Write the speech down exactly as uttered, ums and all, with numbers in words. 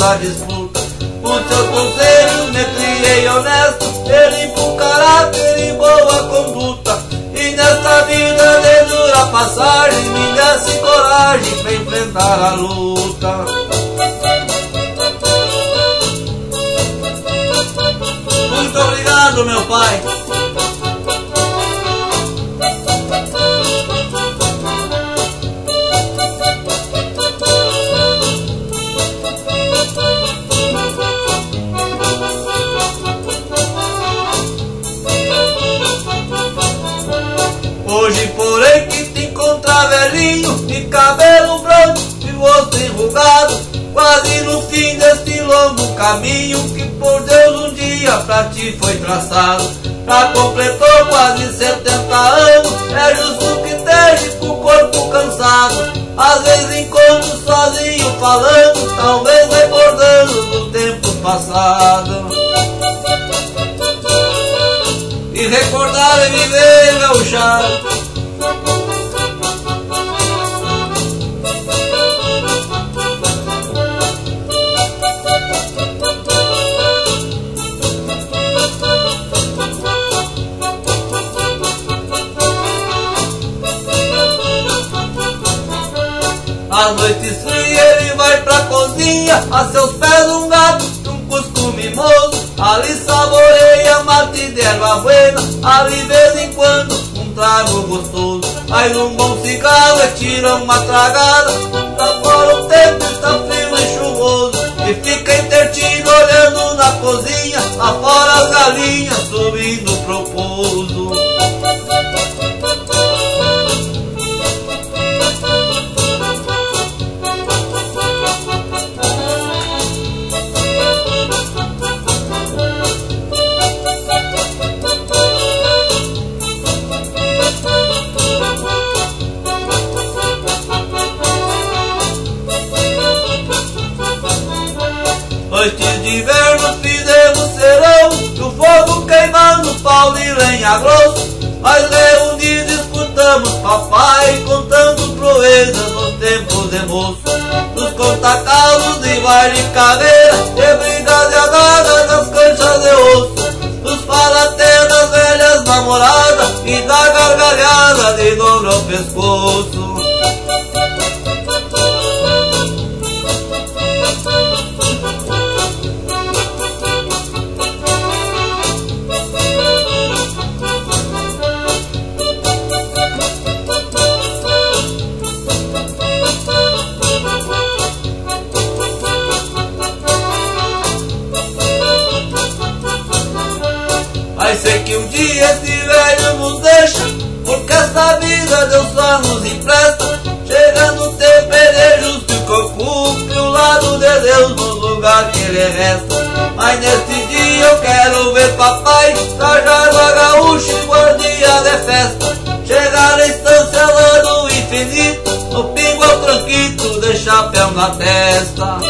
pra disputa. Com seus conselhos me criei honesto, limpo caráter e boa conduta. E nesta vida de dura passagem me desse coragem pra enfrentar a luta. Muito obrigado, meu pai. Hoje, porém, que te encontrar velhinho, de cabelo branco e rosto enrugado, quase no fim deste longo caminho que por Deus um dia pra ti foi traçado. Já completou quase setenta anos, é justo que esteja com o corpo cansado. Às vezes encontro sozinho falando, talvez recordando do tempo passado. E recordar é viver, gauchado. Às noites frias ele vai pra cozinha, a seus pés um gato e um cusco mimoso. Ali saboreia mate de erva buena, ali de vez em quando um trago gostoso. Aí um bom cigarro e tira uma tragada, tá fora o tempo, está frio e chuvoso. E fica intertido olhando na cozinha, lá fora as galinhas subindo pro pouso. Noites de inverno fizemos serão, e o fogo queimando pau de lenha grosso. Nós reunidos escutamos papai contando proezas nos tempos de moço. Nos contacalos de baile de caveira, de brigas e agarras das canchas de osso. Nos falatés das velhas namoradas e da gargalhada de dor ao pescoço. Mas sei que um dia esse velho nos deixa, porque essa vida Deus só nos empresta. Chega no tempo ele é justo que ocupe o lado de Deus no lugar que ele resta. Mas nesse dia eu quero ver papai trajar a gaúcha e guardia de festa. Chegar na estância lá do infinito, no pingo ao tranquito de chapéu na testa.